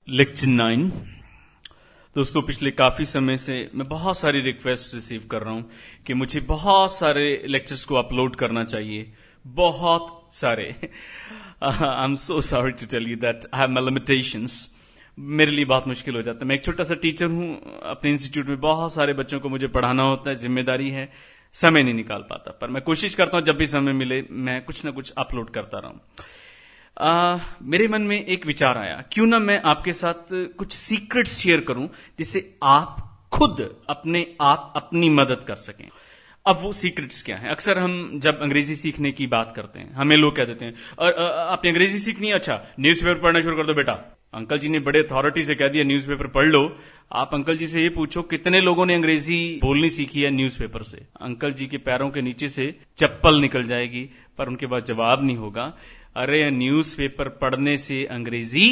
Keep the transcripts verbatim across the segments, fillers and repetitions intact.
Lecture nine. दोस्तों, पिछले काफी समय से मैं बहुत सारी रिक्वेस्ट रिसीव कर रहा हूं कि मुझे बहुत सारे लेक्चर्स को अपलोड करना चाहिए, बहुत सारे। I am so sorry to tell you that I have my limitations. मेरे लिए बहुत मुश्किल हो जाता है। मैं एक छोटा सा टीचर हूं, अपने इंस्टीट्यूट में बहुत सारे बच्चों को मुझे पढ़ाना होता है, जिम्मेदारी है, समय नहीं निकाल पाता। पर मैं कोशिश करता हूं जब भी समय मिले मैं कुछ ना कुछ अपलोड करता रहूं। आ, मेरे मन में एक विचार आया, क्यों ना मैं आपके साथ कुछ सीक्रेट्स शेयर करूं जिससे आप खुद अपने आप अपनी मदद कर सकें। अब वो सीक्रेट्स क्या हैं? अक्सर हम जब अंग्रेजी सीखने की बात करते हैं, हमें लोग कह देते हैं, और आपने अंग्रेजी सीखनी है, अच्छा न्यूज़पेपर पढ़ना शुरू कर दो बेटा। अंकल जी ने बड़े अथॉरिटी से कह दिया न्यूज़पेपर पढ़ लो। आप अंकल जी से ये पूछो कितने लोगों ने अंग्रेजी बोलनी सीखी है न्यूज़पेपर से। अंकल जी के पैरों के नीचे से चप्पल निकल जाएगी, पर उनके पास जवाब नहीं होगा। अरे न्यूज़पेपर पढ़ने से अंग्रेजी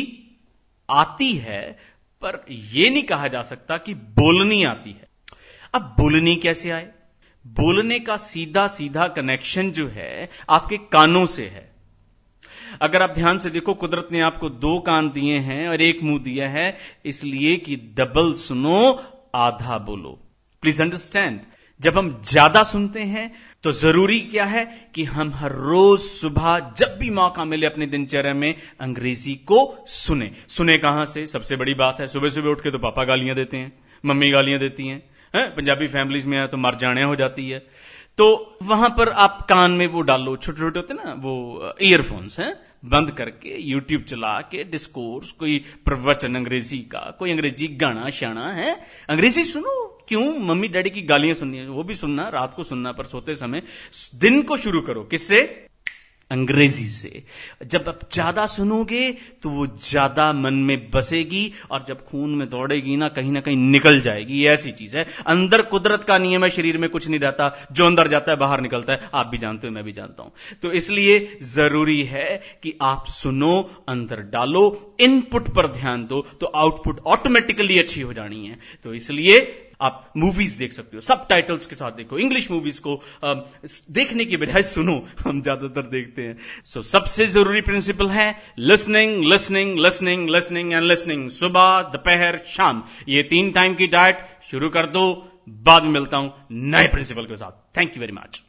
आती है, पर यह नहीं कहा जा सकता कि बोलनी आती है। अब बोलनी कैसे आए? बोलने का सीधा सीधा कनेक्शन जो है आपके कानों से है। अगर आप ध्यान से देखो, कुदरत ने आपको दो कान दिए हैं और एक मुंह दिया है, इसलिए कि डबल सुनो, आधा बोलो। प्लीज अंडरस्टैंड, जब हम ज्यादा सुनते हैं तो जरूरी क्या है कि हम हर रोज सुबह जब भी मौका मिले अपनी दिनचर्या में अंग्रेजी को सुने। सुने कहां से? सबसे बड़ी बात है, सुबह सुबह उठ के तो पापा गालियां देते हैं, मम्मी गालियां देती हैं, है? पंजाबी फैमिलीज में है तो मर जाने हो जाती है। तो वहां पर आप कान में वो डालो, छोटे छोटे होते ना वो ईयरफोन्स हैं, बंद करके यूट्यूब चला के डिस्कोर्स, कोई प्रवचन अंग्रेजी का, कोई अंग्रेजी गाना शाना है, अंग्रेजी सुनो। क्यों? मम्मी डैडी की गालियां सुननी है, वो भी सुनना, रात को सुनना, पर सोते समय। दिन को शुरू करो किससे? अंग्रेजी से। जब आप ज्यादा सुनोगे तो वो ज्यादा मन में बसेगी, और जब खून में दौड़ेगी ना, कहीं ना कहीं निकल जाएगी। ये ऐसी चीज है, अंदर कुदरत का नियम है, शरीर में कुछ नहीं रहता, जो अंदर जाता है बाहर निकलता है। आप भी जानते हो, मैं भी जानता हूं। तो इसलिए जरूरी है कि आप सुनो, अंदर डालो, इनपुट पर ध्यान दो, तो आउटपुट ऑटोमेटिकली अच्छी हो जानी है। तो इसलिए आप मूवीज देख सकते हो, सब टाइटल्स के साथ देखो। इंग्लिश मूवीज को आ, देखने की बजाय सुनो, हम ज्यादातर देखते हैं। सो so, सबसे जरूरी प्रिंसिपल है listening, listening, listening, listening and listening. सुबह, दोपहर, शाम, ये तीन टाइम की डाइट शुरू कर दो। बाद में मिलता हूं नए प्रिंसिपल के साथ। Thank you very much.